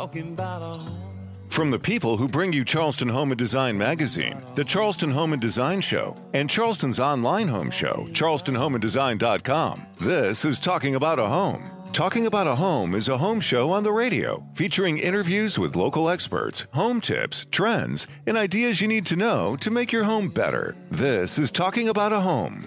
talking about a home. From the people who bring you Charleston Home and Design Magazine, the Charleston Home and Design Show, and Charleston's online home show, charlestonhomeanddesign.com, this is Talking About a Home. Talking About a Home is a home show on the radio featuring interviews with local experts, home tips, trends, and ideas you need to know to make your home better. This is Talking About a Home.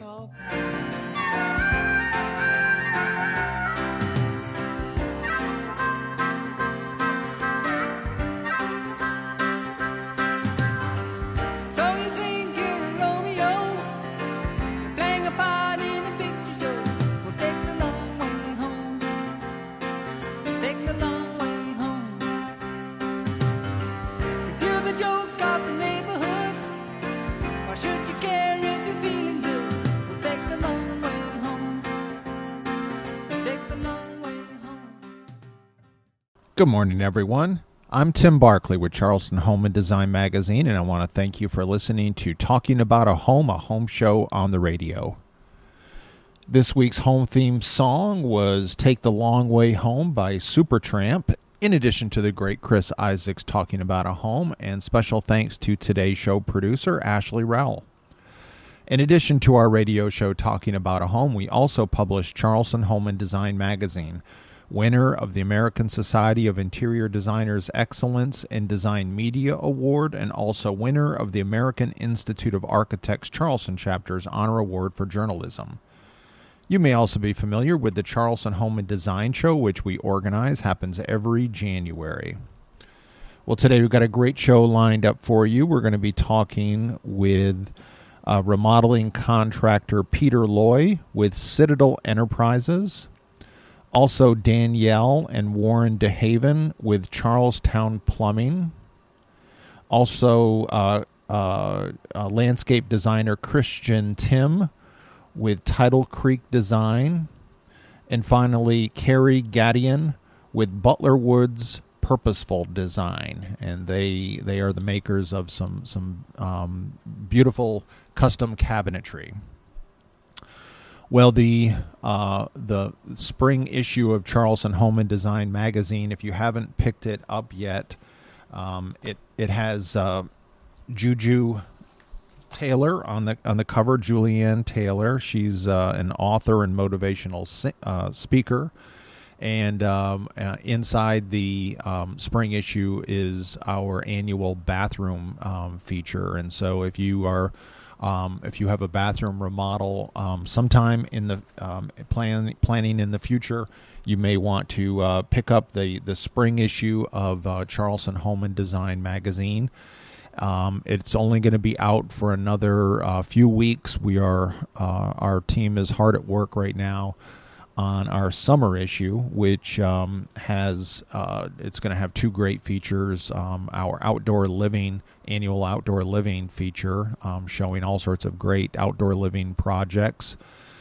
Good morning, everyone. I'm Tim Barkley with Charleston Home and Design Magazine, and I want to thank you for listening to Talking About a home show on the radio. This week's home theme song was Take the Long Way Home by Supertramp, in addition to the great Chris Isaacs Talking About a Home, and special thanks to today's show producer, Ashley Rowell. In addition to our radio show Talking About a Home, we also publish Charleston Home and Design Magazine, winner of the American Society of Interior Designers Excellence in Design Media Award, and also winner of the American Institute of Architects Charleston Chapter's Honor Award for Journalism. You may also be familiar with the Charleston Home and Design Show, which we organize, happens every January. Well, today we've got a great show lined up for you. We're going to be talking with remodeling contractor Peter Loy with Citadel Enterprises. Also, Danielle and Warren DeHaven with Charlestown Plumbing. Also, landscape designer Christian Tim with Tidal Creek Design. And finally, Carrie Gadian with Butler Woods Purposeful Design. And they are the makers of some beautiful custom cabinetry. Well, the spring issue of Charleston Home and Design Magazine, if you haven't picked it up yet, it has Juju Taylor on the cover. Julianne Taylor. She's an author and motivational speaker, and inside the spring issue is our annual bathroom feature. And so, if you have a bathroom remodel sometime in the planning in the future, you may want to pick up the spring issue of Charleston Home and Design Magazine. It's only going to be out for another few weeks. Our team is hard at work right now on our summer issue, which it's going to have two great features. Our annual outdoor living feature, showing all sorts of great outdoor living projects,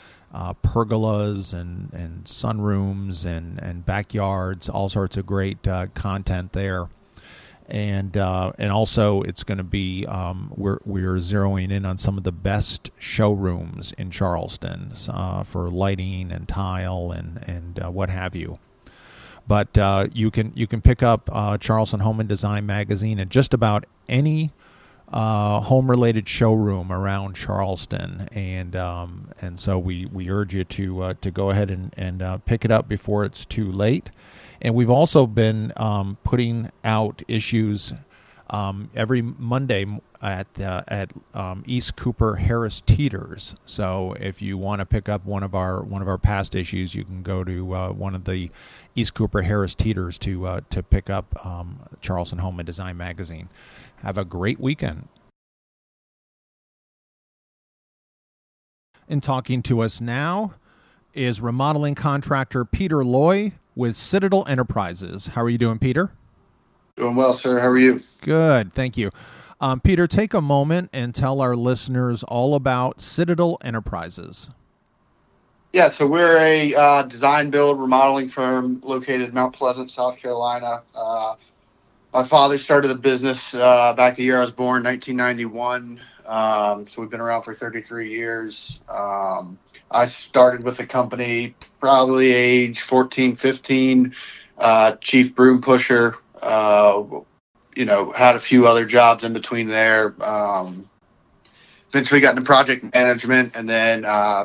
pergolas and sunrooms and backyards, all sorts of great content there. And also it's going to be we're zeroing in on some of the best showrooms in Charleston for lighting and tile and what have you. But you can pick up Charleston Home and Design Magazine at just about any home related showroom around Charleston, and so we urge you to go ahead and pick it up before it's too late. And we've also been putting out issues every Monday at East Cooper Harris Teeters. So if you want to pick up one of our past issues, you can go to one of the East Cooper Harris Teeters to pick up Charleston Home and Design Magazine. Have a great weekend. And talking to us now is remodeling contractor Peter Loy with Citadel Enterprises. How are you doing, Peter? Doing well, sir. How are you? Good, thank you. Peter, take a moment and tell our listeners all about Citadel Enterprises. Yeah, so we're a design build remodeling firm located in Mount Pleasant, South Carolina. My father started the business back the year I was born, 1991. So we've been around for 33 years. I started with the company probably age 14, 15, chief broom pusher. Had a few other jobs in between there. Eventually got into project management, and then,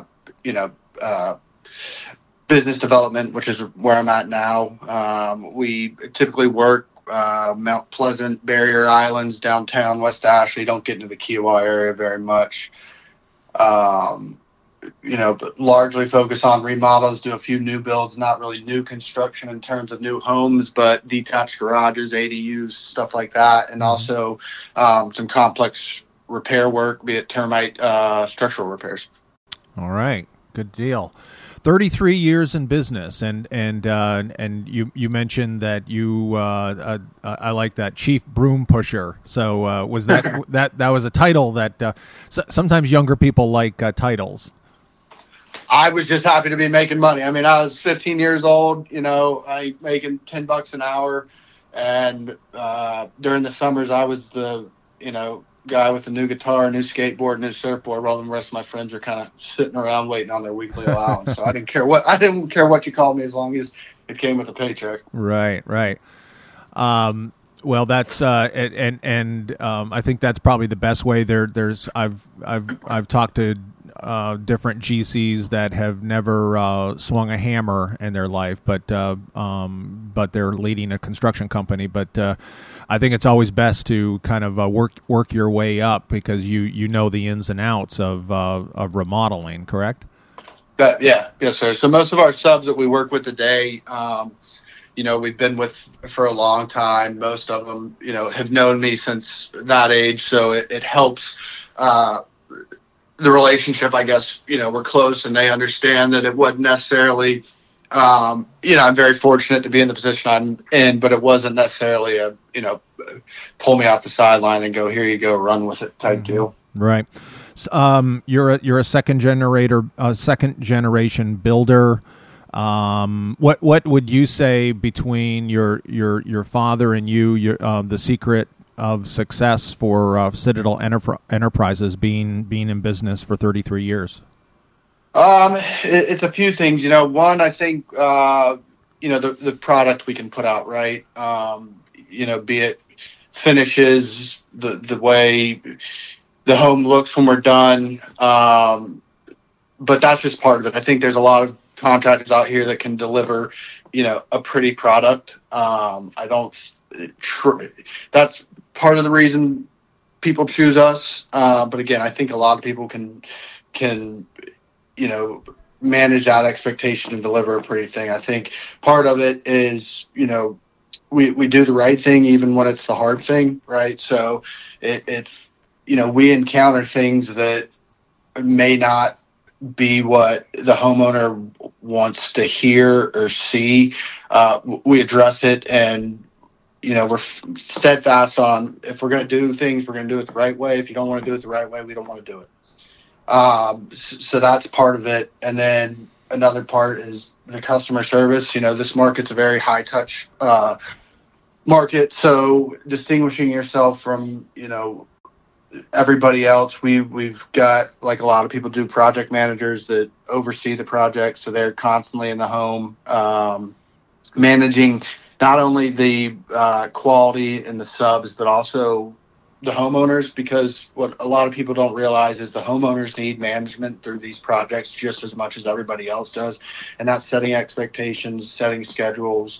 business development, which is where I'm at now. We typically work Mount Pleasant, Barrier Islands, downtown West Ashley. Don't get into the Kiowa area very much. But largely focus on remodels, do a few new builds, not really new construction in terms of new homes, but detached garages, ADUs, stuff like that. And also some complex repair work, be it termite structural repairs. All right. Good deal. 33 years in business, and you mentioned that you I like that, chief broom pusher. So was that that was a title that sometimes younger people like titles. I was just happy to be making money. I mean, I was 15 years old. I making $10 an hour, and during the summers I was the guy with a new guitar, new skateboard, new surfboard, while the rest of my friends are kind of sitting around waiting on their weekly allowance. So I didn't care what you called me, as long as it came with a paycheck. Right. Well, that's I think that's probably the best way. I've talked to different GCs that have never swung a hammer in their life, but they're leading a construction company. But I think it's always best to kind of work your way up, because you know the ins and outs of remodeling, correct? Yes, sir. So most of our subs that we work with today, we've been with for a long time. Most of them, have known me since that age, so it helps the relationship. I guess we're close, and they understand that it wasn't necessarily. I'm very fortunate to be in the position I'm in, but it wasn't necessarily a pull me off the sideline and go, here you go, run with it type deal. Right. So, you're a second generation builder. What would you say between your father and you, the secret of success for Citadel Enterprises being in business for 33 years? It's a few things. One, I think, the product we can put out, right? Be it finishes, the way the home looks when we're done. But that's just part of it. I think there's a lot of contractors out here that can deliver, a pretty product. That's part of the reason people choose us. But again, I think a lot of people can manage that expectation and deliver a pretty thing. I think part of it is, we do the right thing even when it's the hard thing, right? So it's we encounter things that may not be what the homeowner wants to hear or see. We address it, and we're steadfast on, if we're going to do things, we're going to do it the right way. If you don't want to do it the right way, we don't want to do it. So that's part of it. And then another part is the customer service. This market's a very high touch market. So distinguishing yourself from, everybody else, we've got, like a lot of people do, project managers that oversee the project. So they're constantly in the home, managing not only the quality and the subs, but also the homeowners, because what a lot of people don't realize is the homeowners need management through these projects just as much as everybody else does. And that's setting expectations, setting schedules,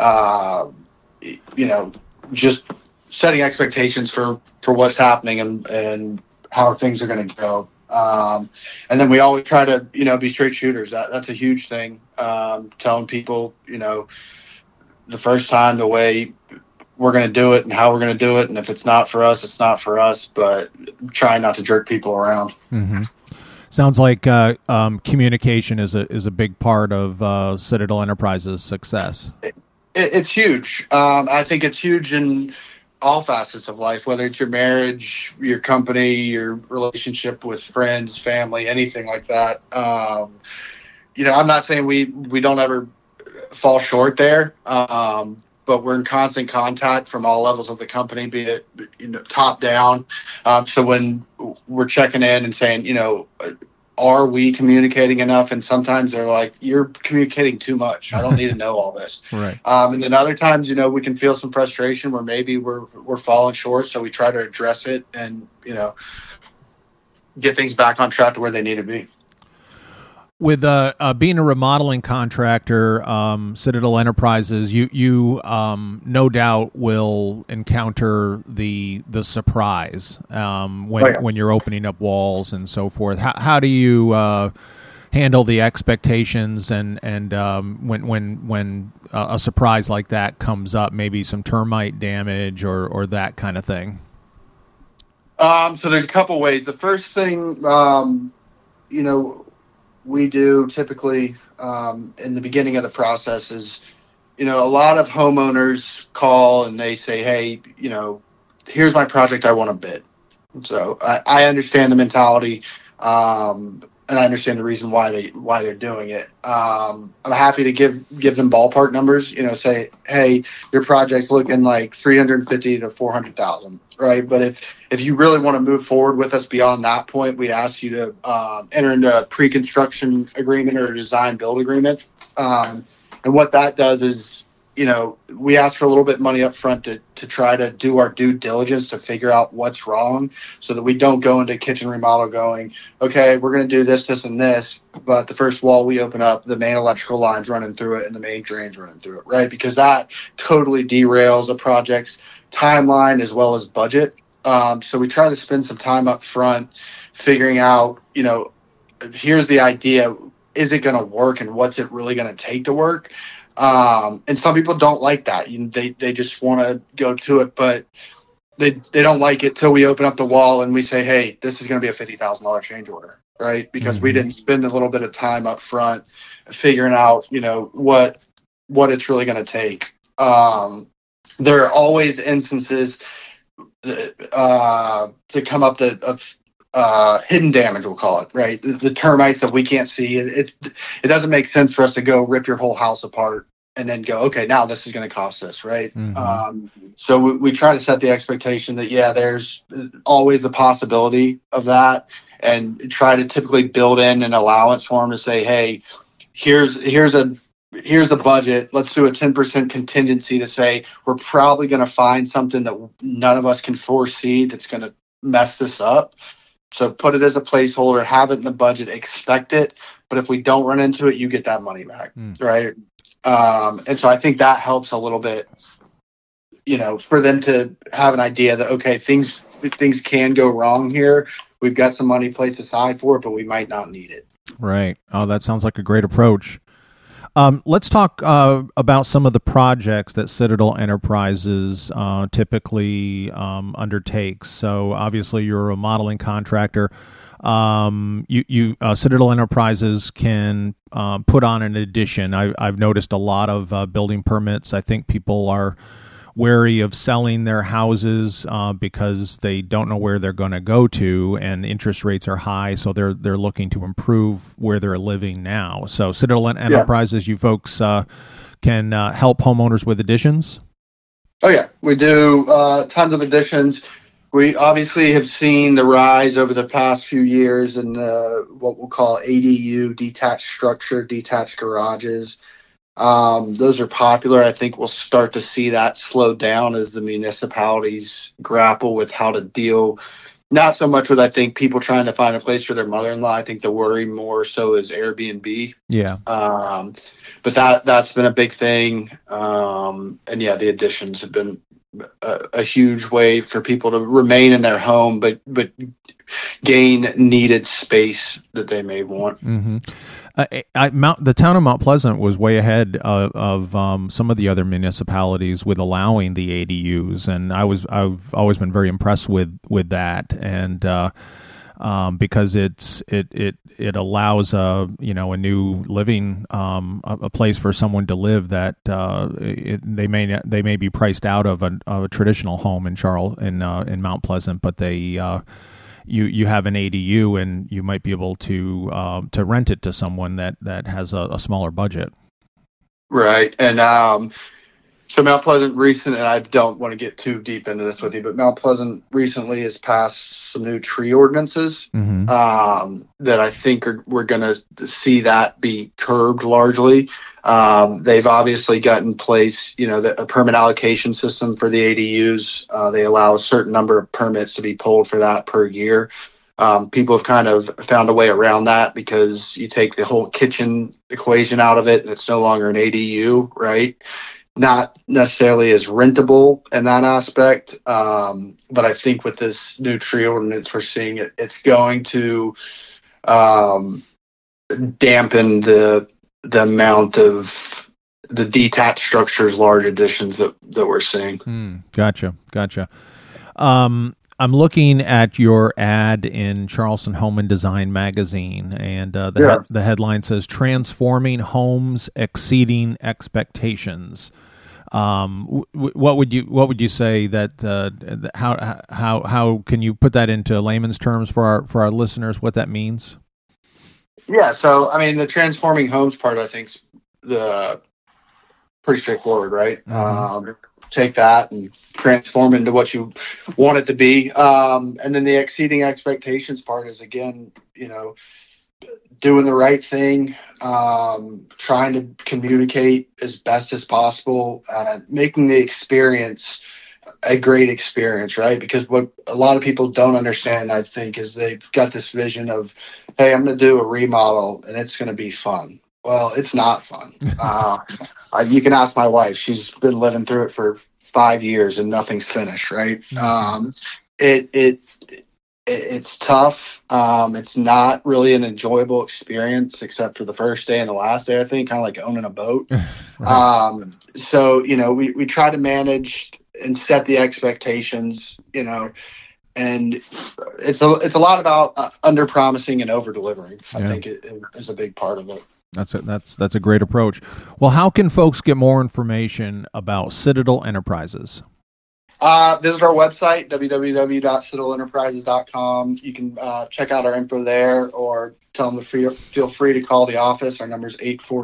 just setting expectations for what's happening and how things are going to go. And then we always try to, be straight shooters. That's a huge thing. Telling people, the first time, the way we're going to do it and how we're going to do it. And if it's not for us, it's not for us, but trying not to jerk people around. Mm-hmm. Sounds like communication is a big part of Citadel Enterprises' success. It's huge. I think it's huge in all facets of life, whether it's your marriage, your company, your relationship with friends, family, anything like that. I'm not saying we don't ever fall short there, but we're in constant contact from all levels of the company, be it top down. So when we're checking in and saying, are we communicating enough? And sometimes they're like, you're communicating too much. I don't need to know all this. Right. And then other times, we can feel some frustration where maybe we're falling short. So we try to address it and, get things back on track to where they need to be. With being a remodeling contractor, Citadel Enterprises, you no doubt will encounter the surprise when you're opening up walls and so forth. How do you handle the expectations and when a surprise like that comes up, maybe some termite damage or that kind of thing? So there's a couple ways. The first thing, we do typically in the beginning of the process is, a lot of homeowners call and they say, hey, here's my project I want to bid. So I understand the mentality and I understand the reason why they're doing it. I'm happy to give them ballpark numbers, say, hey, your project's looking like 350 to 400,000, right? But if you really want to move forward with us beyond that point, we ask you to enter into a pre-construction agreement or a design build agreement. And what that does is, we ask for a little bit of money up front to try to do our due diligence to figure out what's wrong so that we don't go into kitchen remodel going, okay, we're going to do this, this, and this. But the first wall we open up, the main electrical line's running through it and the main drain's running through it, right? Because that totally derails a project's timeline as well as budget. So we try to spend some time up front figuring out, here's the idea. Is it going to work and what's it really going to take to work? And some people don't like that. They just want to go to it, but they don't like it till we open up the wall and we say, hey, this is going to be a $50,000 change order, right? Because we didn't spend a little bit of time up front figuring out, what it's really going to take. There are always instances to come up of hidden damage, we'll call it, right? The termites that we can't see. It doesn't make sense for us to go rip your whole house apart and then go, okay, now this is going to cost us, right? So we try to set the expectation that, there's always the possibility of that, and try to typically build in an allowance for them to say, hey, here's the budget. Let's do a 10% contingency to say we're probably going to find something that none of us can foresee that's going to mess this up. So put it as a placeholder, have it in the budget, expect it. But if we don't run into it, you get that money back, right? And so I think that helps a little bit, for them to have an idea that, okay, things can go wrong here. We've got some money placed aside for it, but we might not need it. Right. Oh, that sounds like a great approach. Let's talk about some of the projects that Citadel Enterprises typically undertakes. So obviously you're a remodeling contractor. Citadel Enterprises can put on an addition. I've noticed a lot of building permits. I think people are wary of selling their houses because they don't know where they're going to go to, and interest rates are high, so they're looking to improve where they're living now. So Citadel Enterprises, you folks can help homeowners with additions? Oh, yeah. We do tons of additions. We obviously have seen the rise over the past few years in what we'll call ADU, detached structure, detached garages. Those are popular. I think we'll start to see that slow down as the municipalities grapple with how to deal, not so much with, I think, people trying to find a place for their mother-in-law. I think the worry more so is Airbnb. Yeah. But that's been a big thing. And the additions have been a huge way for people to remain in their home, but gain needed space that they may want. Mm-hmm. The town of Mount Pleasant was way ahead of some of the other municipalities with allowing the ADUs, and I've always been very impressed with that, and because it allows a new living a place for someone to live that they may be priced out of a traditional home in Mount Pleasant, but they you have an ADU and you might be able to rent it to someone that has a smaller budget. Right. And So Mount Pleasant and I don't want to get too deep into this with you, but Mount Pleasant recently has passed some new tree ordinances that I think we're going to see that be curbed largely. They've obviously got in place, a permit allocation system for the ADUs. They allow a certain number of permits to be pulled for that per year. People have kind of found a way around that because you take the whole kitchen equation out of it and it's no longer an ADU, right? Not necessarily as rentable in that aspect. But I think with this new tree ordinance, we're seeing it's going to dampen the amount of the detached structures, large additions that we're seeing. Gotcha. I'm looking at your ad in Charleston Home and Design magazine, and the headline says "Transforming Homes Exceeding Expectations." What would you say that how can you put that into layman's terms for our listeners? What that means? Yeah, so I mean the transforming homes part I think's the pretty straightforward, right? Take that and transform into what you want it to be. And then the exceeding expectations part is, again, doing the right thing, trying to communicate as best as possible, making the experience a great experience, right? Because what a lot of people don't understand, I think, is they've got this vision of, hey, I'm going to do a remodel and it's going to be fun. Well, it's not fun. You can ask my wife. She's been living through it for 5 years and nothing's finished, right? It's tough. It's not really an enjoyable experience except for the first day and the last day, I think, kind of like owning a boat. Right. So, we try to manage and set the expectations, and it's a lot about under promising and over delivering. I think it is a big part of it. That's a great approach. Well, how can folks get more information about Citadel Enterprises? Visit our website, www.citadelenterprises.com. You can check out our info there, or tell them to feel free to call the office. Our number is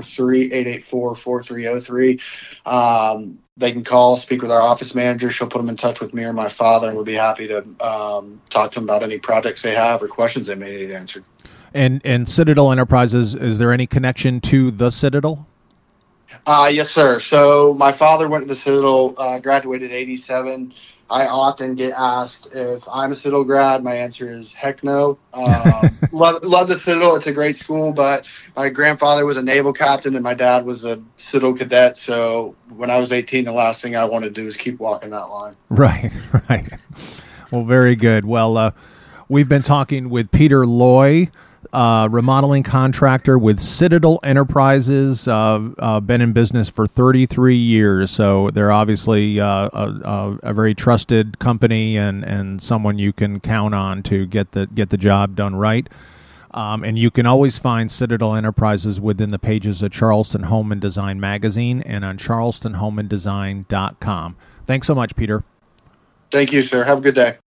843-884-4303. They can call, speak with our office manager. She'll put them in touch with me or my father, and we'll be happy to talk to them about any projects they have or questions they may need answered. And Citadel Enterprises, is there any connection to the Citadel? Yes, sir. So my father went to the Citadel, graduated in 87. I often get asked if I'm a Citadel grad. My answer is heck no. Love the Citadel. It's a great school, but my grandfather was a naval captain and my dad was a Citadel cadet. So when I was 18, the last thing I wanted to do was keep walking that line. Right. Well, very good. Well, we've been talking with Peter Loy, remodeling contractor with Citadel Enterprises, been in business for 33 years. So they're obviously a very trusted company and someone you can count on to get the job done right. And you can always find Citadel Enterprises within the pages of Charleston Home and Design magazine and on charlestonhomeanddesign.com. Thanks so much, Peter. Thank you, sir. Have a good day.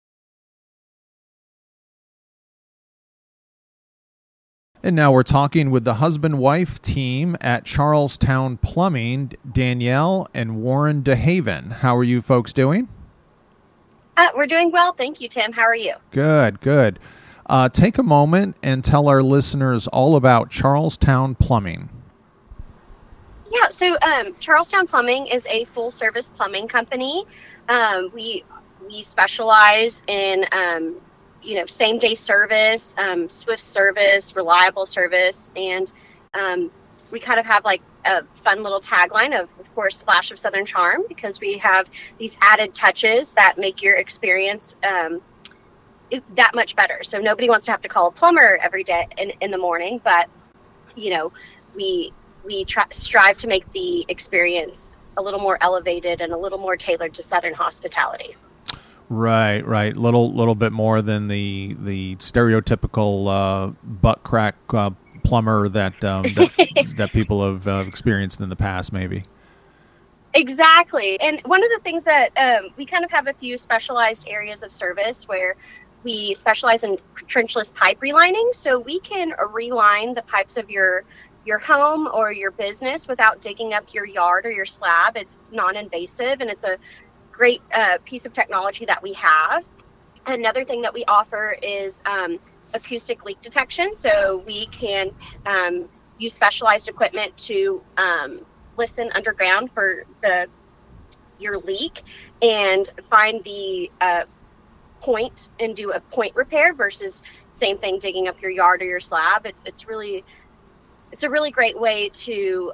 And now we're talking with the husband-wife team at Charlestown Plumbing, Danielle and Warren DeHaven. How are you folks doing? We're doing well. Thank you, Tim. How are you? Good. Take a moment and tell our listeners all about Charlestown Plumbing. Yeah, so Charlestown Plumbing is a full-service plumbing company. We specialize in same-day service, swift service, reliable service, and we kind of have like a fun little tagline of course, Splash of Southern Charm, because we have these added touches that make your experience that much better. So nobody wants to have to call a plumber every day in the morning, but, we strive to make the experience a little more elevated and a little more tailored to Southern hospitality. Right. Little bit more than the stereotypical butt crack plumber that people have experienced in the past, maybe. Exactly. And one of the things that we kind of have a few specialized areas of service where we specialize in trenchless pipe relining, so we can reline the pipes of your your home or your business without digging up your yard or your slab. It's non-invasive, and it's a great piece of technology that we have. Another thing that we offer is acoustic leak detection. So we can use specialized equipment to listen underground for your leak and find the point and do a point repair versus same thing, digging up your yard or your slab. It's a really great way to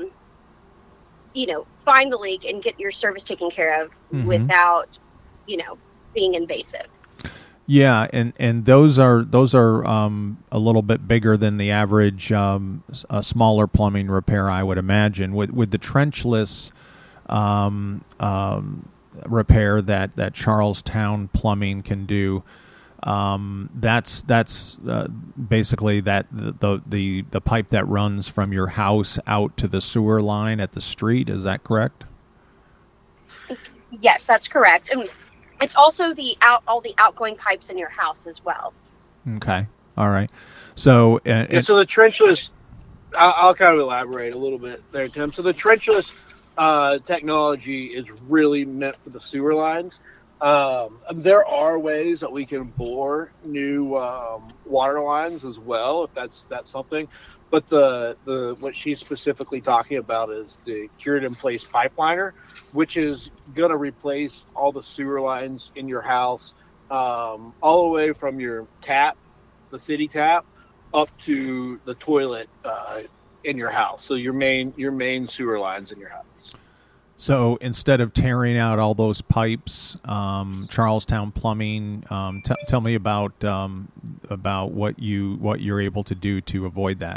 find the leak and get your service taken care of without being invasive. Yeah, and those are a little bit bigger than the average smaller plumbing repair, I would imagine. With the trenchless repair that Charlestown Plumbing can do, that's basically the pipe that runs from your house out to the sewer line at the street. Is that correct? Yes, that's correct. And it's also all the outgoing pipes in your house as well. Okay. All right. So, so the trenchless, I'll kind of elaborate a little bit there, Tim. So the trenchless technology is really meant for the sewer lines. There are ways that we can bore new water lines as well, if that's something. But the what she's specifically talking about is the cured in place pipeliner, which is going to replace all the sewer lines in your house, all the way from your tap, the city tap, up to the toilet in your house. So your main sewer lines in your house. So instead of tearing out all those pipes, Charlestown Plumbing, tell me about what you're able to do to avoid that.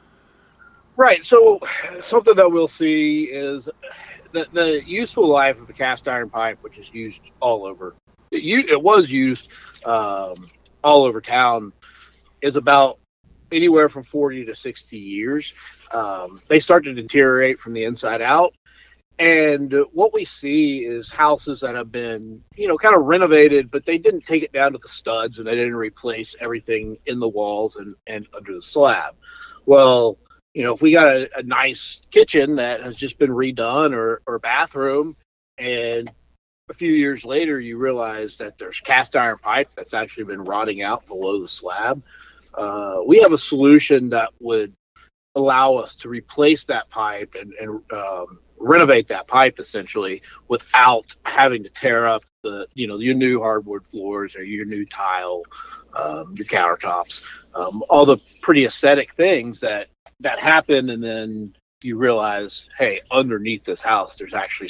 Right. So something that we'll see is the useful life of a cast iron pipe, which is used all over. It was used all over town, is about anywhere from 40 to 60 years. They start to deteriorate from the inside out. And what we see is houses that have been, kind of renovated, but they didn't take it down to the studs and they didn't replace everything in the walls and under the slab. Well, if we got a nice kitchen that has just been redone or bathroom, and a few years later you realize that there's cast iron pipe that's actually been rotting out below the slab, we have a solution that would allow us to replace that pipe and renovate that pipe essentially without having to tear up your new hardwood floors or your new tile, your countertops, all the pretty aesthetic things that happen. And then you realize, hey, underneath this house, there's actually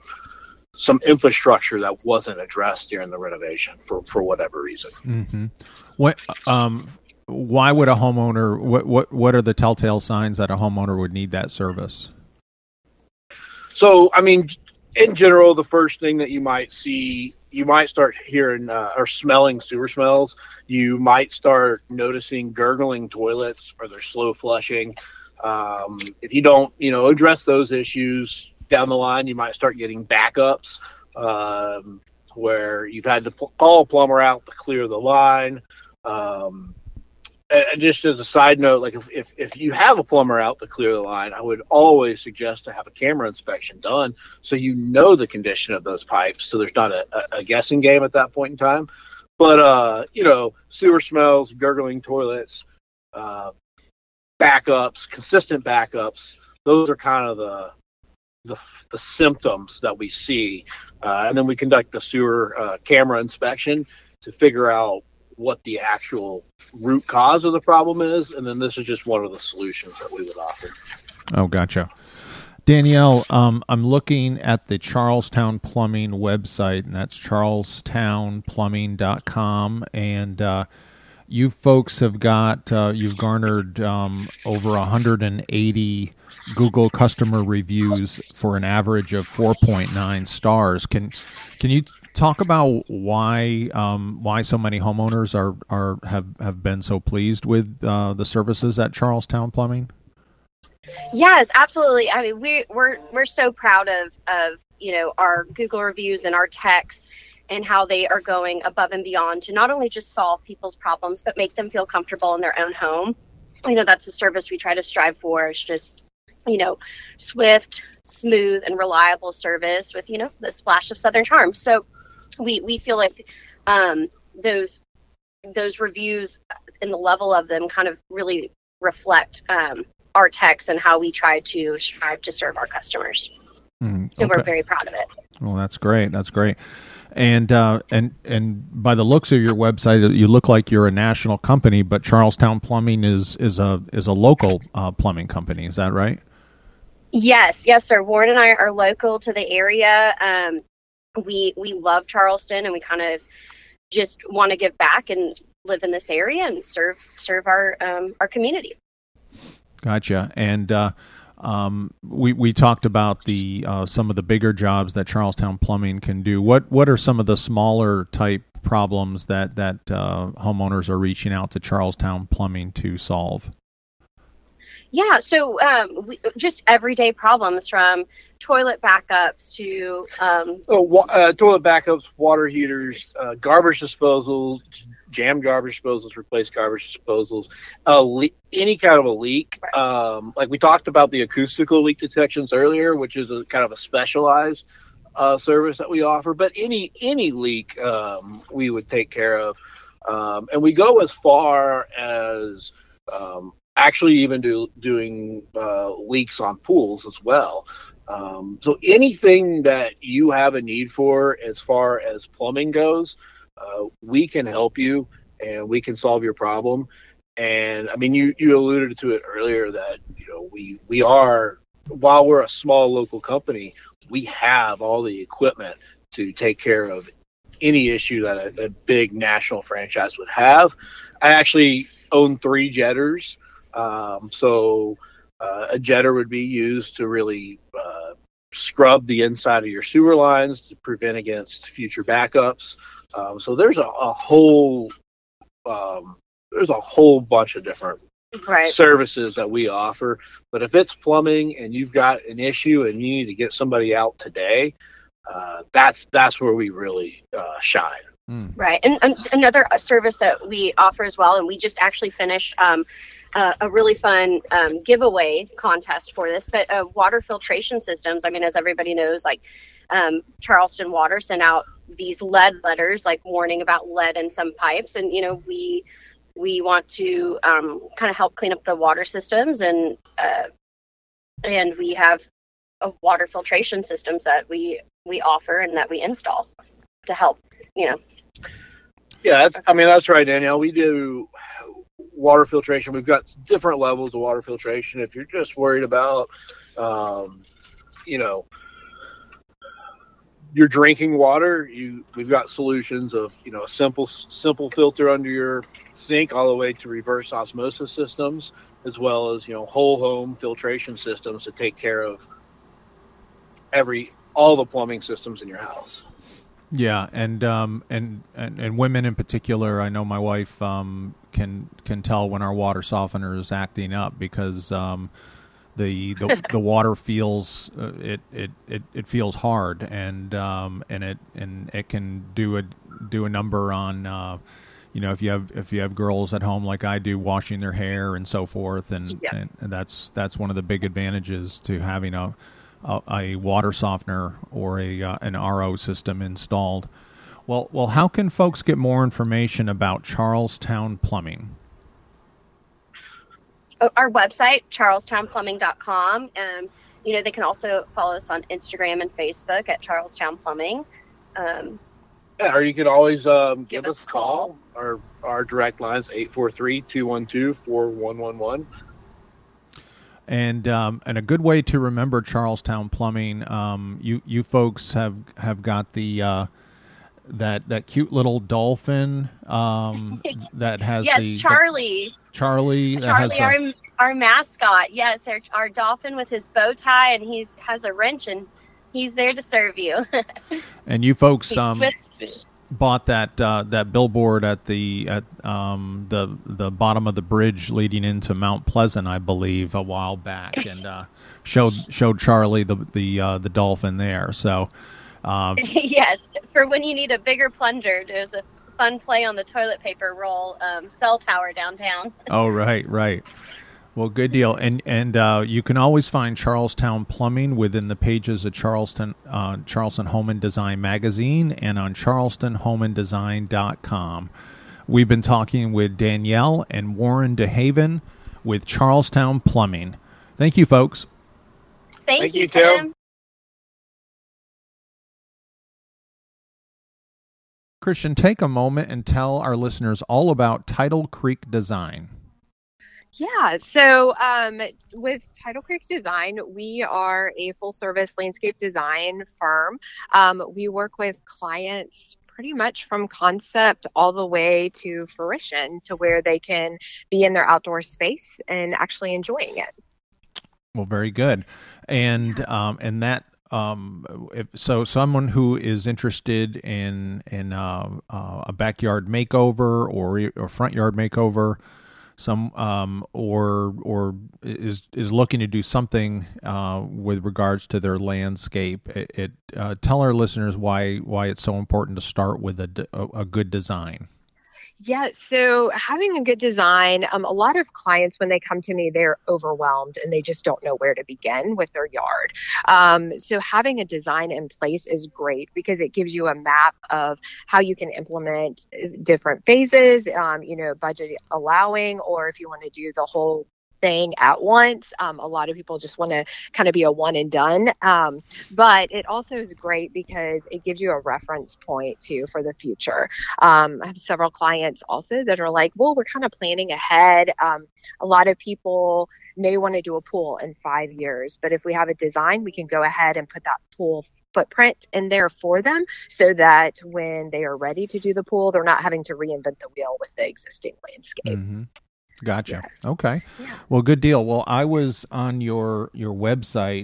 some infrastructure that wasn't addressed during the renovation for whatever reason. Mm-hmm. Why would a homeowner, what are the telltale signs that a homeowner would need that service? So, in general, the first thing that you might see, you might start hearing or smelling sewer smells. You might start noticing gurgling toilets or they're slow flushing. If you don't, address those issues down the line, you might start getting backups where you've had to call a plumber out to clear the line. And just as a side note, like if you have a plumber out to clear the line, I would always suggest to have a camera inspection done so the condition of those pipes, so there's not a guessing game at that point in time. But, sewer smells, gurgling toilets, backups, consistent backups, those are kind of the symptoms that we see. And then we conduct the sewer camera inspection to figure out what the actual root cause of the problem is, and then this is just one of the solutions that we would offer. Oh, gotcha. Danielle, I'm looking at the Charlestown Plumbing website, and that's charlestownplumbing.com, and you folks have you've garnered over 180 Google customer reviews for an average of 4.9 stars. Can you talk about why so many homeowners have been so pleased with the services at Charlestown Plumbing? Yes, absolutely. We're so proud of our Google reviews and our techs and how they are going above and beyond to not only just solve people's problems but make them feel comfortable in their own home. that's a service we try to strive for. It's just, swift, smooth, and reliable service with, the splash of Southern charm. So we feel like those reviews and the level of them kind of really reflect our techs and how we try to strive to serve our customers. Okay. And we're very proud of it. Well, that's great. That's great. And by the looks of your website, you look like you're a national company, but Charlestown Plumbing is a local plumbing company. Is that right? Yes, sir. Warren and I are local to the area. We love Charleston, and we kind of just want to give back and live in this area and serve our community. Gotcha. And we talked about the some of the bigger jobs that Charlestown Plumbing can do. What are some of the smaller type problems that homeowners are reaching out to Charlestown Plumbing to solve? Yeah, so just everyday problems from toilet backups to toilet backups, water heaters, garbage disposals, jammed garbage disposals, replace garbage disposals, any kind of a leak. Like we talked about the acoustical leak detections earlier, which is a kind of a specialized service that we offer. But any leak we would take care of, and we go as far as actually even doing leaks on pools as well. So anything that you have a need for as far as plumbing goes, we can help you and we can solve your problem. And I mean, you alluded to it earlier that, we are, while we're a small local company, we have all the equipment to take care of any issue that a big national franchise would have. I actually own 3 jetters. So a jetter would be used to really scrub the inside of your sewer lines to prevent against future backups. So there's a whole bunch of different services that we offer. But if it's plumbing and you've got an issue and you need to get somebody out today, that's where we really shine. Right. And another service that we offer as well, and we just actually finished a really fun giveaway contest for this, but water filtration systems. I mean, as everybody knows, like Charleston Water sent out these lead letters, like warning about lead in some pipes. And, we want to kind of help clean up the water systems, and we have water filtration systems that we offer and that we install to help, Yeah, that's right, Danielle. We do water filtration. We've got different levels of water filtration. If you're just worried about, your drinking water, we've got solutions of, a simple filter under your sink all the way to reverse osmosis systems, as well as, whole home filtration systems to take care of all the plumbing systems in your house. Yeah, and women in particular, I know my wife can tell when our water softener is acting up, because the water feels it feels hard, and it can do a number on if you have girls at home like I do washing their hair and so forth, and that's one of the big advantages to having a water softener or an RO system installed. Well, how can folks get more information about Charlestown Plumbing? Our website, charlestownplumbing.com. They can also follow us on Instagram and Facebook at Charlestown Plumbing. Or you can always give us a call. Our direct line is 843-212-4111. And a good way to remember Charlestown Plumbing, you folks have got the that cute little dolphin that has Charlie. Charlie, our mascot. Yes, our dolphin with his bow tie, and he has a wrench, and he's there to serve you. And you folks bought that billboard at the bottom of the bridge leading into Mount Pleasant, I believe, a while back, and showed Charlie the dolphin there. So yes, for when you need a bigger plunger, there's a fun play on the toilet paper roll cell tower downtown. Oh, right. Well, good deal. And you can always find Charlestown Plumbing within the pages of Charleston Home and Design magazine and on charlestonhomeanddesign.com. We've been talking with Danielle and Warren DeHaven with Charlestown Plumbing. Thank you, folks. Thank you, Tim. Christian, take a moment and tell our listeners all about Tidal Creek Design. Yeah, so with Tidal Creek Design, we are a full-service landscape design firm. We work with clients pretty much from concept all the way to fruition, to where they can be in their outdoor space and actually enjoying it. Well, very good. And that so someone who is interested in a backyard makeover or front yard makeover, or is looking to do something with regards to their landscape, tell our listeners why it's so important to start with a good design. Yeah, so having a good design, a lot of clients, when they come to me, they're overwhelmed and they just don't know where to begin with their yard. So having a design in place is great because it gives you a map of how you can implement different phases, budget allowing, or if you want to do the whole thing at once. A lot of people just want to kind of be a one and done. But it also is great because it gives you a reference point too for the future. I have several clients also that are like, well, we're kind of planning ahead. A lot of people may want to do a pool in 5 years, but if we have a design, we can go ahead and put that pool footprint in there for them so that when they are ready to do the pool, they're not having to reinvent the wheel with the existing landscape. Mm-hmm. Gotcha. Yes. Okay. Yeah. Well, good deal. Well, I was on your website,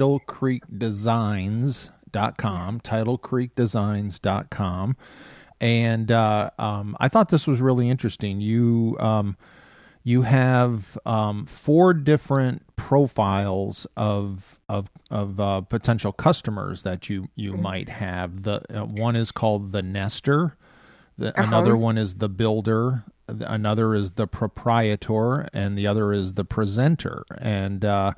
TidalCreekDesigns.com, TidalCreekDesigns.com, and I thought this was really interesting. You have 4 different profiles of potential customers that you might have. The one is called the nester. Another one is the builder. Another is the proprietor, and the other is the presenter. And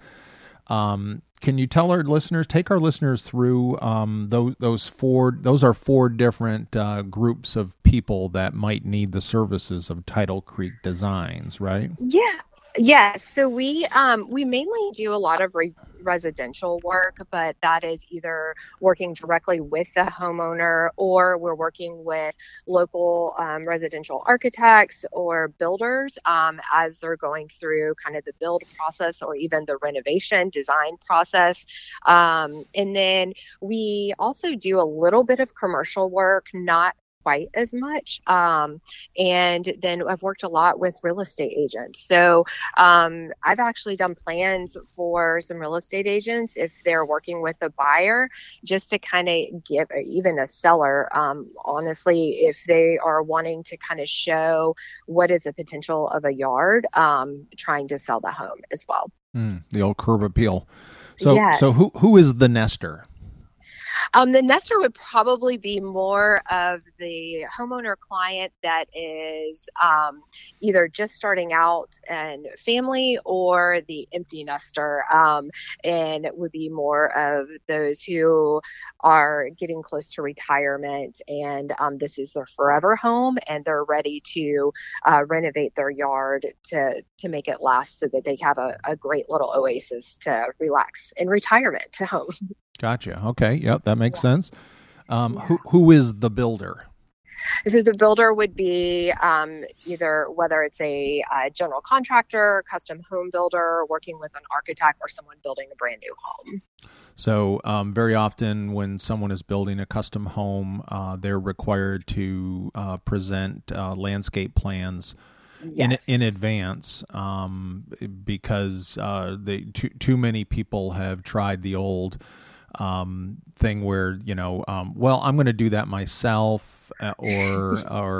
can you tell our listeners, take our listeners through those 4? Those are 4 different groups of people that might need the services of Tidal Creek Designs, right? Yeah. Yes. So we mainly do a lot of residential work, but that is either working directly with the homeowner, or we're working with local residential architects or builders as they're going through kind of the build process or even the renovation design process. And then we also do a little bit of commercial work, not quite as much. And then I've worked a lot with real estate agents. So I've actually done plans for some real estate agents if they're working with a buyer, just to kind of give, or even a seller, honestly, if they are wanting to kind of show what is the potential of a yard, trying to sell the home as well. The old curb appeal. So, yes. So who is the nester? The nester would probably be more of the homeowner client that is either just starting out and family, or the empty nester, and it would be more of those who are getting close to retirement, and this is their forever home, and they're ready to renovate their yard to make it last, so that they have a great little oasis to relax in retirement to home. Gotcha. Okay. Yep. That makes sense. Who is the builder? So the builder would be either whether it's a general contractor, custom home builder, working with an architect, or someone building a brand new home. So very often when someone is building a custom home, they're required to present landscape plans Yes. in advance, because too many people have tried the old thing where, well, I'm going to do that myself, or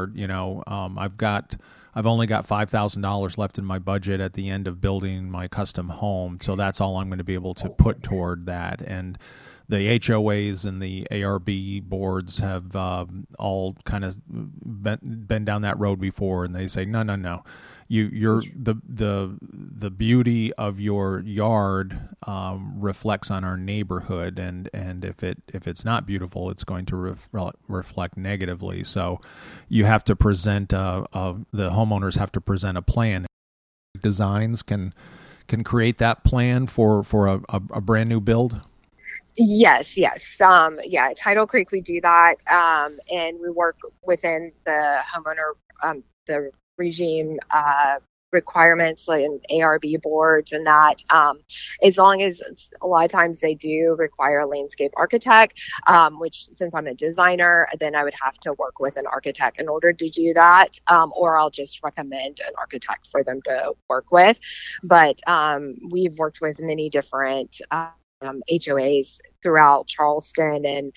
I've only got $5,000 left in my budget at the end of building my custom home, so that's all I'm going to be able to put toward that. And the HOAs and the ARB boards have all kind of been down that road before, and they say no. You're the beauty of your yard reflects on our neighborhood, and if it's not beautiful, it's going to reflect negatively. So you have to present the homeowners have to present a plan. Designs can create that plan for a brand new build. Yes. Tidal Creek, we do that, and we work within the homeowner the regime requirements and ARB boards, and that as long as a lot of times they do require a landscape architect, which since I'm a designer, then I would have to work with an architect in order to do that, or I'll just recommend an architect for them to work with. But we've worked with many different HOAs throughout Charleston, and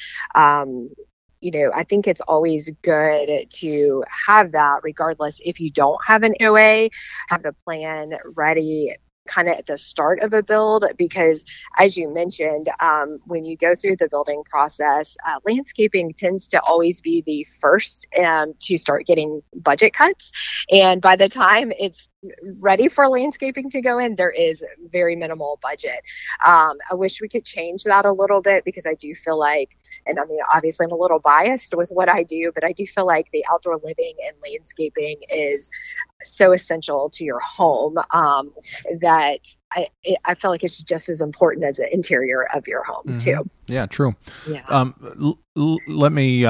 I think it's always good to have that, regardless if you don't have an HOA, have the plan ready kind of at the start of a build, because as you mentioned, when you go through the building process, landscaping tends to always be the first to start getting budget cuts. And by the time it's ready for landscaping to go in, there is very minimal budget. I wish we could change that a little bit, because I do feel like, and I mean, obviously I'm a little biased with what I do, but I do feel like the outdoor living and landscaping is so essential to your home that I feel like it's just as important as the interior of your home too. Yeah, true. Yeah. Let me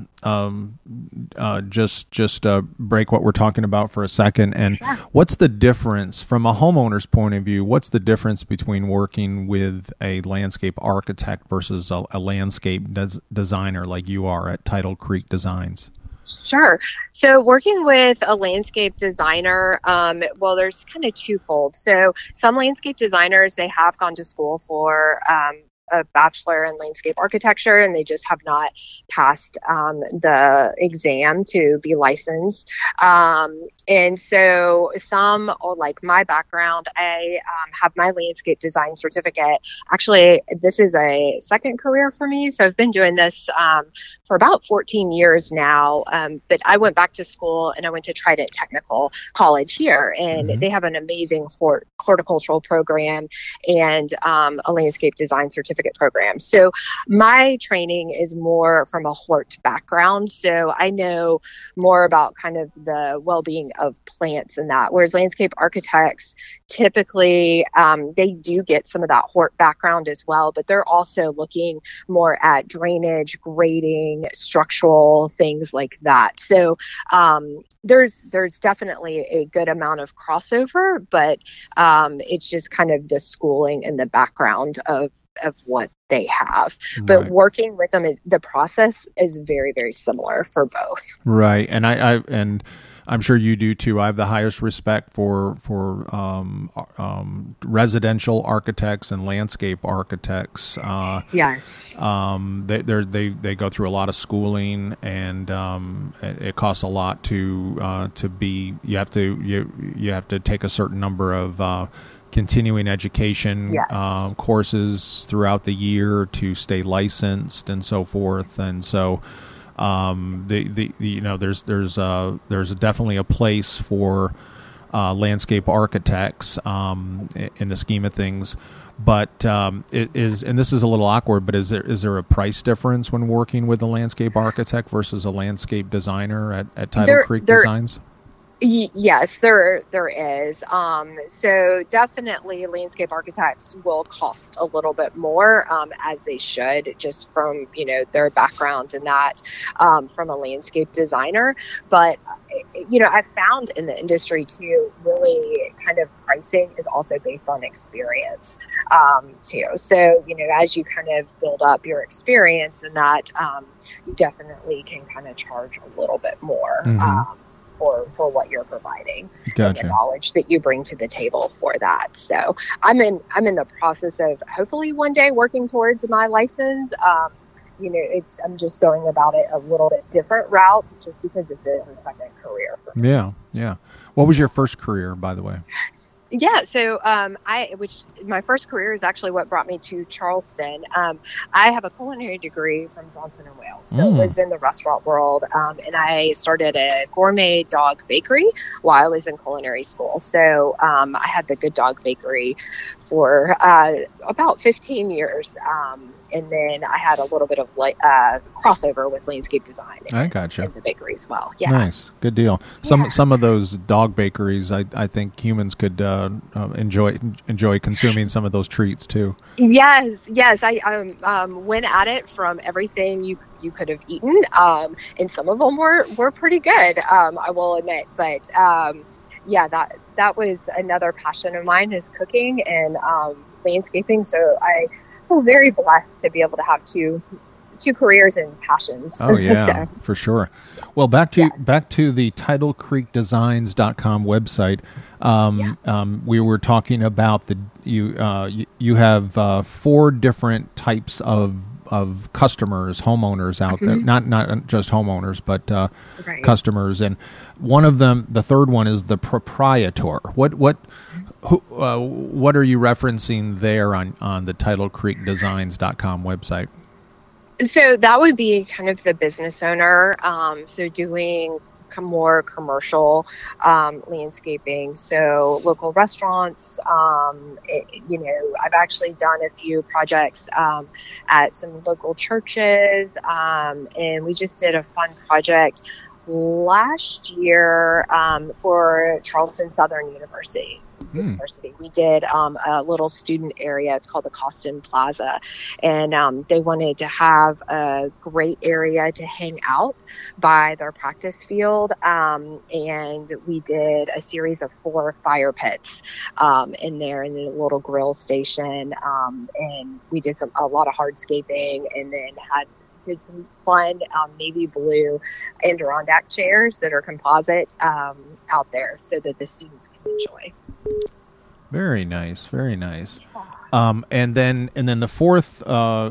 just break what we're talking about for a second. And Sure. What's the difference from a homeowner's point of view? What's the difference between working with a landscape architect versus a landscape designer like you are at Tidal Creek Designs? Sure. So working with a landscape designer, well, there's kind of twofold. So some landscape designers, they have gone to school for a bachelor in landscape architecture, and they just have not passed the exam to be licensed. And so some, or like my background, I have my landscape design certificate. Actually, this is a second career for me. So I've been doing this for about 14 years now. But I went back to school and I went to Trident Technical College here, and they have an amazing horticultural program and a landscape design certificate program. So my training is more from a hort background. So I know more about kind of the well-being of plants and that, whereas landscape architects typically, they do get some of that hort background as well, but they're also looking more at drainage, grading, structural things like that. So there's definitely a good amount of crossover, but it's just kind of the schooling and the background of what they have. But Right. working with them, the process is very, very similar for both. Right, and and I'm sure you do too. I have the highest respect for residential architects and landscape architects. Yes. They go through a lot of schooling, and it costs a lot to be. You have to take a certain number of continuing education Yes. courses throughout the year to stay licensed and so forth, and so. There's definitely a place for landscape architects in the scheme of things, but it is, and this is a little awkward, but is there a price difference when working with a landscape architect versus a landscape designer at Tidal Creek Designs? Yes, there is. So definitely landscape architects will cost a little bit more, as they should, just from, their background and that, from a landscape designer. But, I've found in the industry too, really kind of pricing is also based on experience, too. So, as you kind of build up your experience in that, you definitely can kind of charge a little bit more. For what you're providing, Gotcha. And the knowledge that you bring to the table for that. So I'm in the process of hopefully one day working towards my license. I'm just going about it a little bit different route, just because this is a second career for me. Yeah. What was your first career, by the way? Yeah, so which my first career is actually what brought me to Charleston. I have a culinary degree from Johnson and Wales, so it was in the restaurant world, and I started a gourmet dog bakery while I was in culinary school. So I had the Good Dog Bakery for about 15 years, and then I had a little bit of crossover with landscape design. I gotcha. In the bakery as well. Yeah, nice, good deal. Some of those dog bakeries, I think humans could enjoy consuming some of those treats too. Yes. I went at it from everything you could have eaten, and some of them were pretty good. I will admit, but that was another passion of mine, is cooking and landscaping. So I feel very blessed to be able to have two careers and passions. Oh yeah, for sure. Well, back to the TitleCreekDesigns.com website. We were talking about you have 4 different types of customers, homeowners out there, not just homeowners, but customers, and one of them, the third one, is the proprietor. What are you referencing there on the TitleCreekDesigns.com website? So that would be kind of the business owner. So doing more commercial landscaping. So local restaurants. I've actually done a few projects at some local churches, and we just did a fun project last year for Charleston Southern University. We did a little student area. It's called the Costin Plaza, and they wanted to have a great area to hang out by their practice field, and we did a series of 4 fire pits in there, and then a little grill station, and we did a lot of hardscaping, and then did some fun navy blue Adirondack chairs that are composite out there so that the students can enjoy. Very nice, very nice. And then the fourth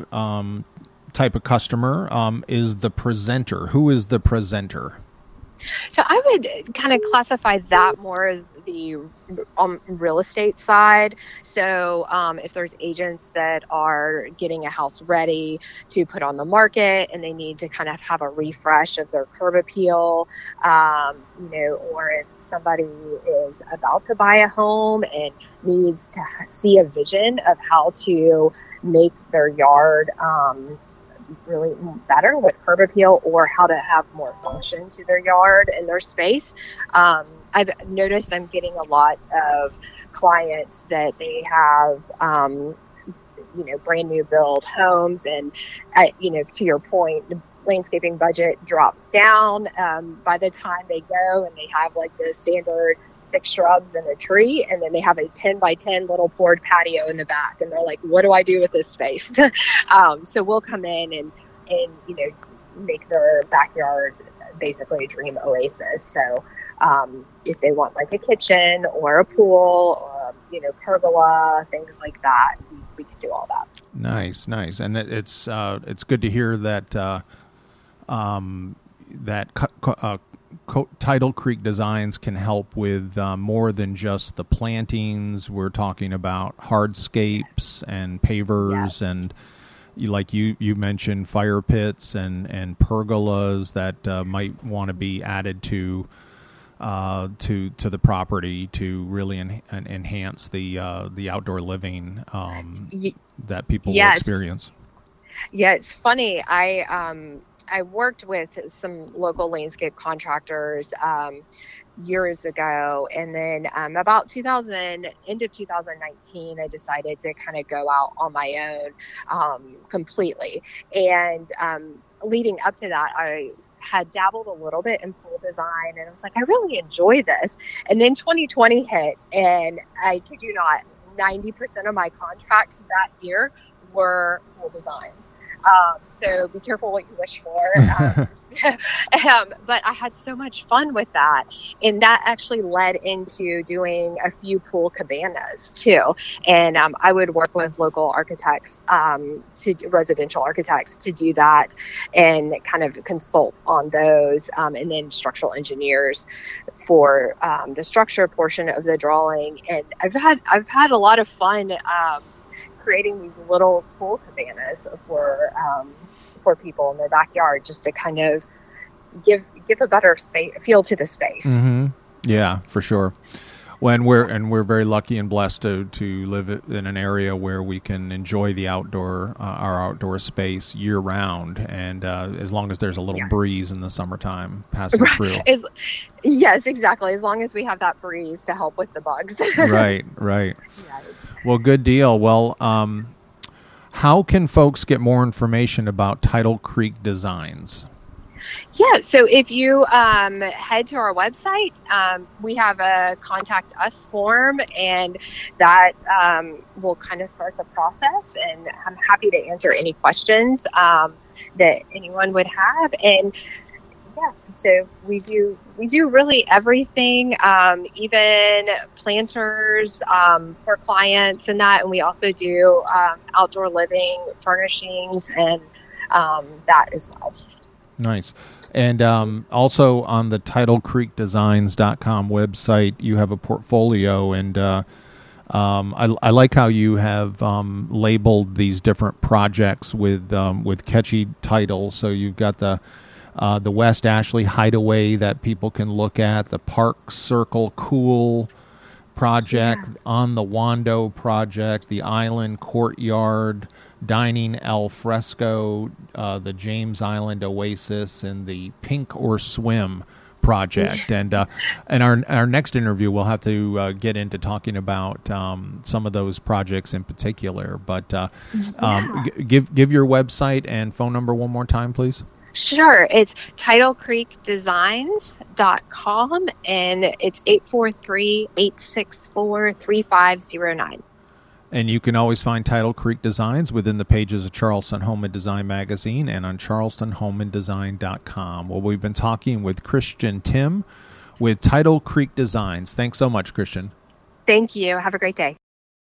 type of customer is the presenter. Who is the presenter? So I would kind of classify that more as the real estate side. So if there's agents that are getting a house ready to put on the market and they need to kind of have a refresh of their curb appeal, or if somebody is about to buy a home and needs to see a vision of how to make their yard really better with curb appeal, or how to have more function to their yard and their space. I've noticed I'm getting a lot of clients that they have, brand new build homes, and, to your point, the landscaping budget drops down by the time they go, and they have like the standard 6 shrubs and a tree, and then they have a 10 by 10 little poured patio in the back, and they're like, what do I do with this space? So we'll come in and make their backyard basically a dream oasis. So if they want like a kitchen or a pool or pergola, things like that, we can do all that. Nice. And it's good to hear that Title Creek Designs can help with more than just the plantings. We're talking about hardscapes and pavers, and like you mentioned, fire pits and pergolas that might want to be added to the property to really enhance the outdoor living that people will experience. Yeah, it's funny. I worked with some local landscape contractors years ago, and then about end of 2019, I decided to kind of go out on my own completely. And leading up to that, I had dabbled a little bit in full design, and I was like, I really enjoy this. And then 2020 hit, and I kid you not, 90% of my contracts that year were full designs. So be careful what you wish for. But I had so much fun with that. And that actually led into doing a few pool cabanas too. And I would work with local architects, residential architects to do that and kind of consult on those. And then structural engineers for the structure portion of the drawing. And I've had a lot of fun creating these little pool cabanas for people in their backyard, just to kind of give a better feel to the space. Mm-hmm. Yeah, for sure. We're very lucky and blessed to live in an area where we can enjoy the our outdoor space year round, and as long as there's a little breeze in the summertime passing through. Yes, exactly. As long as we have that breeze to help with the bugs. Right. Yes. Well, good deal. Well, how can folks get more information about Tidal Creek Designs? Yeah, so if you head to our website, we have a contact us form, and that will kind of start the process. And I'm happy to answer any questions that anyone would have. And yeah, so we do really everything, even planters for clients and that. And we also do outdoor living furnishings and that as well. Nice. And also on the TidalCreekDesigns.com website, you have a portfolio, and I like how you have labeled these different projects with catchy titles. So you've got the West Ashley Hideaway that people can look at, the Park Circle Cool project, On the Wando project, the Island Courtyard, Dining Al Fresco, the James Island Oasis, and the Pink or Swim project. And our next interview, we'll have to get into talking about some of those projects in particular. But give your website and phone number one more time, please. Sure. It's TidalCreekDesigns.com, and it's 843-864-3509. And you can always find Tidal Creek Designs within the pages of Charleston Home and Design magazine and on charlestonhomeanddesign.com. Well, we've been talking with Christian Timm with Tidal Creek Designs. Thanks so much, Christian. Thank you. Have a great day.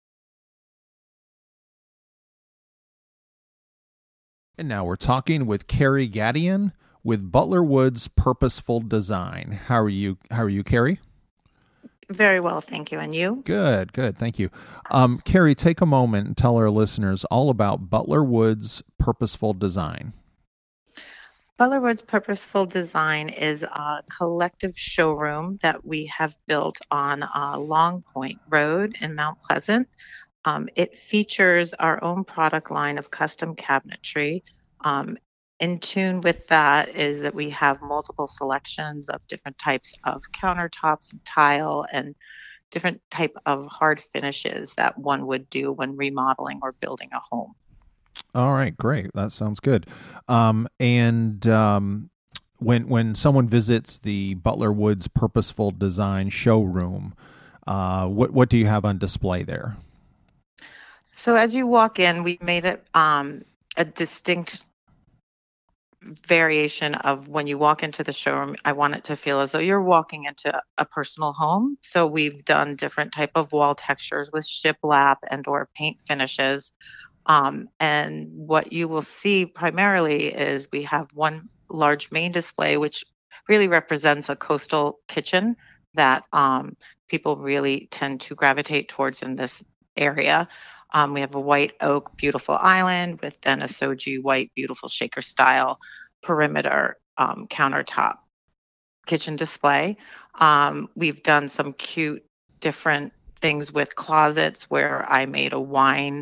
And now we're talking with Carrie Gadian with Butler Woods Purposeful Design. How are you, Carrie? Very well, thank you. And you? Good. Thank you. Carrie, take a moment and tell our listeners all about Butler Woods Purposeful Design. Butler Woods Purposeful Design is a collective showroom that we have built on Long Point Road in Mount Pleasant. It features our own product line of custom cabinetry. In tune with that is that we have multiple selections of different types of countertops and tile and different type of hard finishes that one would do when remodeling or building a home. All right, great. That sounds good. When someone visits the Butler Woods Purposeful Design showroom, what do you have on display there? So as you walk in, we made it a distinct variation of when you walk into the showroom. I want it to feel as though you're walking into a personal home. So we've done different type of wall textures with shiplap and or paint finishes. And what you will see primarily is we have one large main display, which really represents a coastal kitchen that people really tend to gravitate towards in this area. We have a white oak, beautiful island with then a Soji white, beautiful shaker style perimeter countertop kitchen display. We've done some cute different things with closets where I made a wine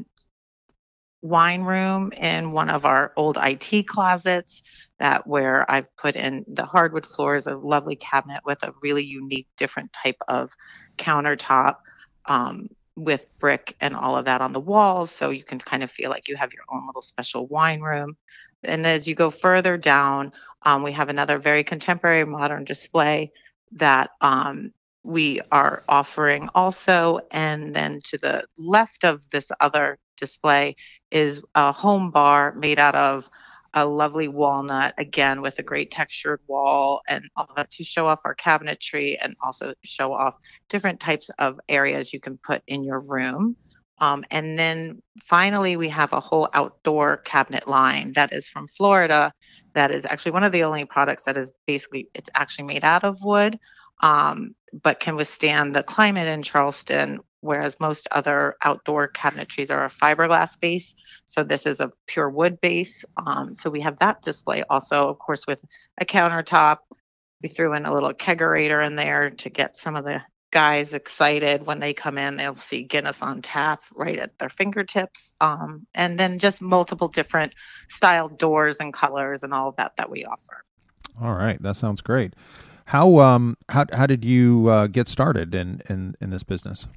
room in one of our old IT closets where I've put in the hardwood floors, a lovely cabinet with a really unique different type of countertop. With brick and all of that on the walls, so you can kind of feel like you have your own little special wine room. And as you go further down, we have another very contemporary modern display that we are offering also. And then to the left of this other display is a home bar made out of a lovely walnut, again, with a great textured wall and all that to show off our cabinetry and also show off different types of areas you can put in your room. And then finally, we have a whole outdoor cabinet line that is from Florida. That is actually one of the only products that is basically, it's actually made out of wood, but can withstand the climate in Charleston, whereas most other outdoor cabinetries are a fiberglass base. So this is a pure wood base. So we have that display also, of course, with a countertop. We threw in a little kegerator in there to get some of the guys excited when they come in. They'll see Guinness on tap right at their fingertips. And then just multiple different style doors and colors and all of that we offer. All right. That sounds great. How did you get started in this business?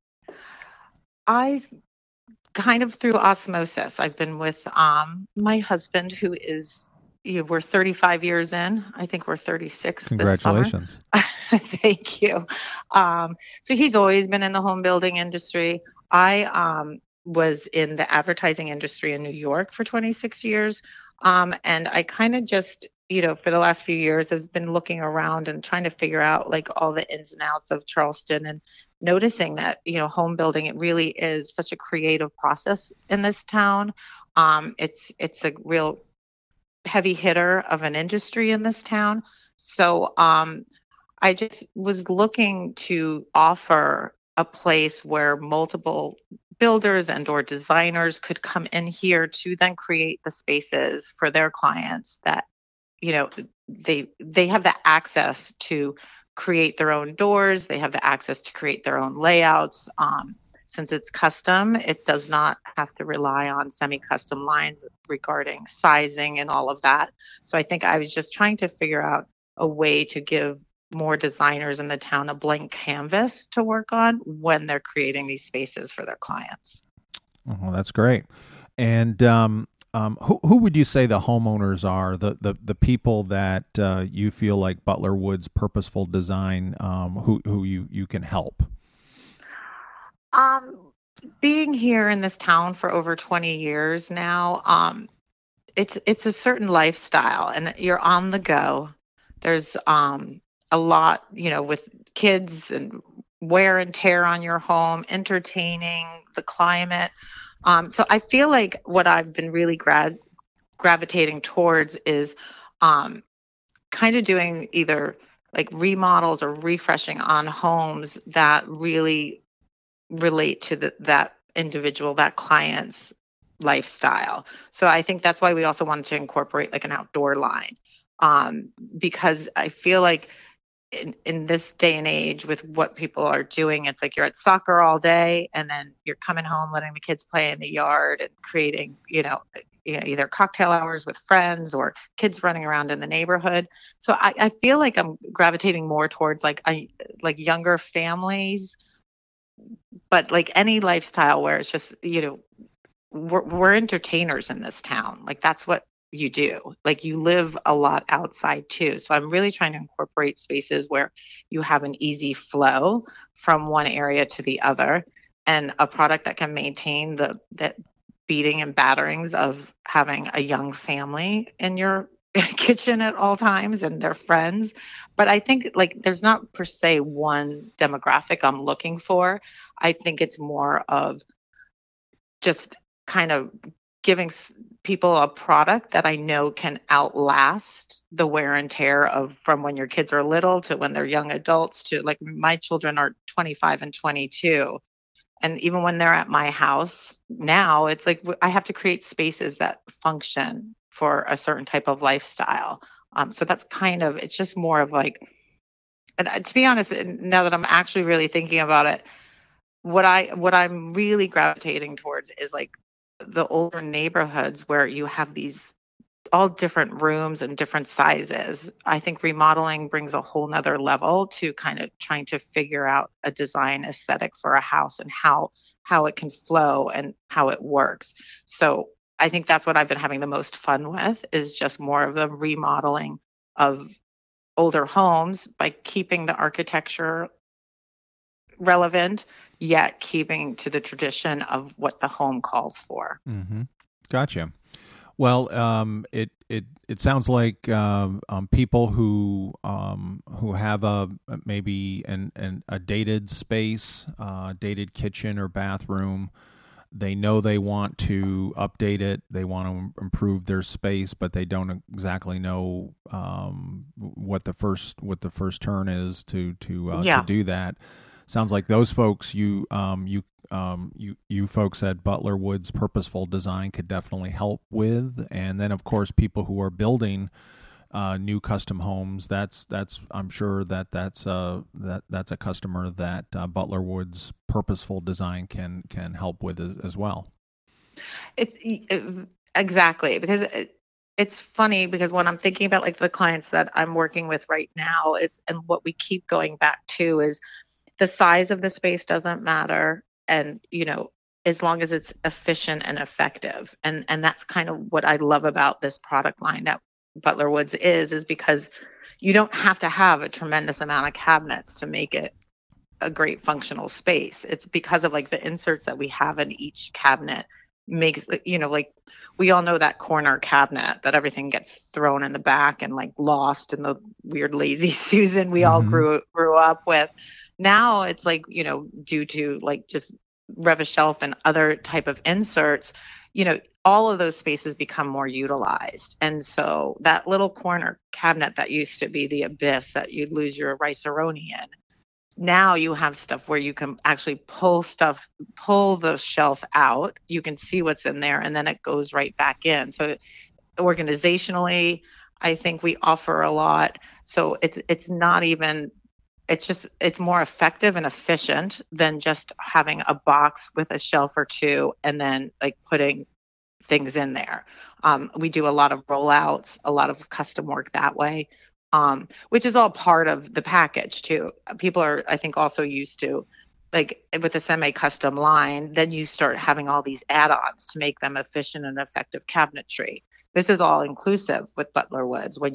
I kind of through osmosis. I've been with my husband, who is, we're 35 years in. I think we're 36. Congratulations. This summer. Thank you. So he's always been in the home building industry. I was in the advertising industry in New York for 26 years. And I kind of just, for the last few years has been looking around and trying to figure out like all the ins and outs of Charleston and noticing that, home building, it really is such a creative process in this town. It's a real heavy hitter of an industry in this town. So I just was looking to offer a place where multiple builders and or designers could come in here to then create the spaces for their clients that, they have the access to create their own doors. They have the access to create their own layouts. Since it's custom, it does not have to rely on semi-custom lines regarding sizing and all of that. So I think I was just trying to figure out a way to give more designers in the town a blank canvas to work on when they're creating these spaces for their clients. Oh, that's great. And who would you say the homeowners are, the people that you feel like Butler Woods Purposeful Design, who you can help? Being here in this town for over 20 years now, it's a certain lifestyle, and you're on the go. There's a lot, with kids and wear and tear on your home, entertaining, the climate. So I feel like what I've been really gravitating towards is kind of doing either like remodels or refreshing on homes that really relate to that individual, that client's lifestyle. So I think that's why we also wanted to incorporate like an outdoor line, because I feel like in this day and age with what people are doing, it's like you're at soccer all day and then you're coming home, letting the kids play in the yard and creating, either cocktail hours with friends or kids running around in the neighborhood. So I feel like I'm gravitating more towards like younger families, but like any lifestyle where it's just, we're entertainers in this town. Like that's what you do. Like you live a lot outside too. So I'm really trying to incorporate spaces where you have an easy flow from one area to the other and a product that can maintain that beating and batterings of having a young family in your kitchen at all times and their friends. But I think like there's not per se one demographic I'm looking for. I think it's more of just kind of giving people a product that I know can outlast the wear and tear of from when your kids are little to when they're young adults to like my children are 25 and 22. And even when they're at my house now, it's like I have to create spaces that function for a certain type of lifestyle. So that's kind of, it's just more of like, and to be honest, now that I'm actually really thinking about it, what I'm really gravitating towards is like the older neighborhoods where you have these all different rooms and different sizes. I think remodeling brings a whole nother level to kind of trying to figure out a design aesthetic for a house and how it can flow and how it works. So I think that's what I've been having the most fun with is just more of the remodeling of older homes by keeping the architecture relevant, yet keeping to the tradition of what the home calls for. Mm-hmm. Gotcha. Well, it sounds like people who have maybe a dated space, dated kitchen or bathroom, they know they want to update it, they want to improve their space, but they don't exactly know what the first turn is to do that. Sounds like those folks you folks at Butler Woods Purposeful Design could definitely help with. And then of course people who are building new custom homes, that's I'm sure that's a customer that Butler Woods Purposeful Design can help with as well. Exactly, because it's funny because when I'm thinking about like the clients that I'm working with right now, and what we keep going back to is the size of the space doesn't matter. And, as long as it's efficient and effective. And that's kind of what I love about this product line that Butler Woods is because you don't have to have a tremendous amount of cabinets to make it a great functional space. It's because of like the inserts that we have in each cabinet makes, like we all know that corner cabinet that everything gets thrown in the back and like lost in the weird lazy Susan we all grew up with. Now it's like, due to like just Rev-A-Shelf and other type of inserts, all of those spaces become more utilized. And so that little corner cabinet that used to be the abyss that you'd lose your Rice-A-Roni in, now you have stuff where you can actually pull the shelf out. You can see what's in there and then it goes right back in. So organizationally, I think we offer a lot. So it's not even, it's more effective and efficient than just having a box with a shelf or two and then like putting things in there. We do a lot of rollouts, a lot of custom work that way, which is all part of the package too. People are, I think, also used to, like with a semi-custom line, then you start having all these add-ons to make them efficient and effective cabinetry. This is all inclusive with Butler Woods when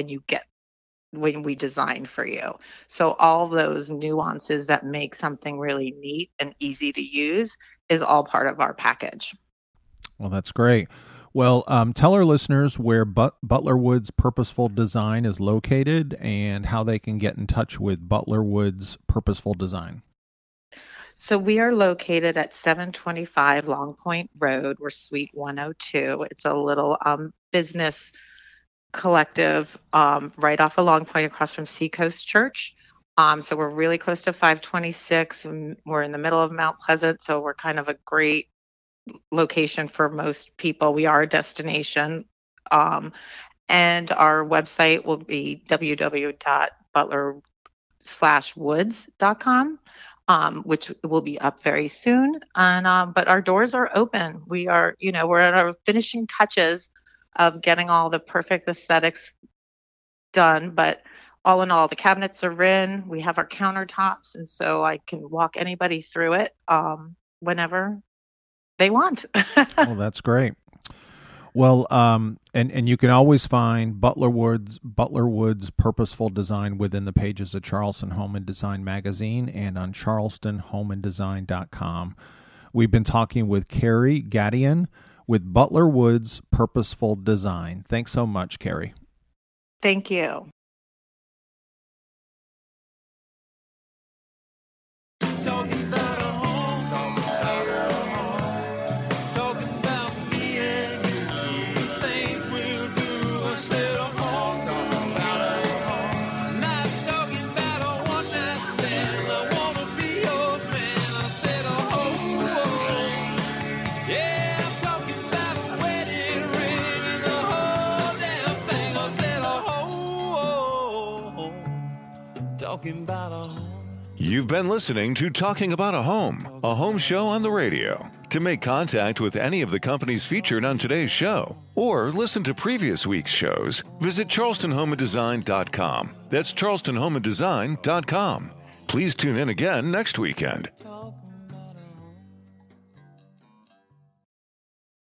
we design for you. So all those nuances that make something really neat and easy to use is all part of our package. Well, that's great. Well, tell our listeners where Butler Woods Purposeful Design is located and how they can get in touch with Butler Woods Purposeful Design. So we are located at 725 Long Point Road. We're Suite 102. It's a little business collective right off of Long Point across from Seacoast Church. So we're really close to 526. We're in the middle of Mount Pleasant, so we're kind of a great location for most people. We are a destination. And our website will be www.butler/woods.com, which will be up very soon. And but our doors are open. We are, we're at our finishing touches of getting all the perfect aesthetics done. But all in all, the cabinets are in. We have our countertops, and so I can walk anybody through it whenever they want. Well, that's great. Well, and you can always find Butler Woods Purposeful Design within the pages of Charleston Home and Design magazine and on charlestonhomeanddesign.com. We've been talking with Carrie Gadian with Butler Woods Purposeful Design. Thanks so much, Carrie. Thank you. You've been listening to Talking About a home show on the radio. To make contact with any of the companies featured on today's show, or listen to previous week's shows, visit charlestonhomeanddesign.com. That's charlestonhomeanddesign.com. Please tune in again next weekend.